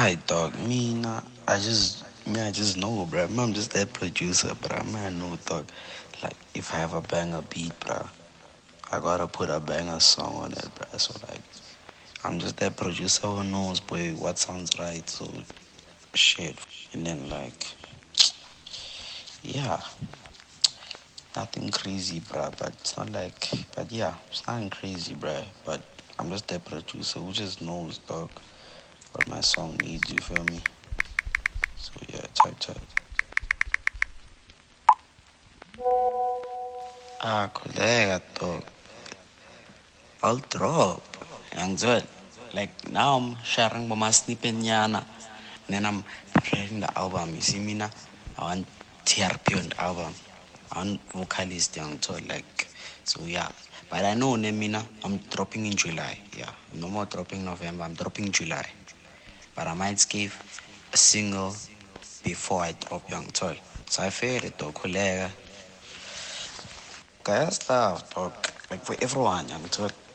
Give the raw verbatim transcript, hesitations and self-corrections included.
Alright, dog. Me, nah, I just, me, I just know, bro. I'm just that producer, bro. Man, I know, dog. Like, if I have a banger beat, bro, I gotta put a banger song on it, bro. So, like, I'm just that producer who knows, boy, what sounds right. So, shit. And then, like, yeah, nothing crazy, bro. But it's not like, but yeah, it's nothing crazy, bro. But I'm just that producer who just knows, dog, what my song needs. You feel me? So, yeah, tight, tight. Ah, colega, dog. I'll drop. Angel. Like now I'm sharing my snippet nyana. Then I'm preparing the album. You see me now? I want T R P on the album. I want vocalist young so like so yeah. But I know Nemina, I'm dropping in July. Yeah. No more dropping November, I'm dropping July. But I might give a single before I drop Young Toy. So I feel it though, collega. Kaya stuff, dog. Like for everyone, Young Toy.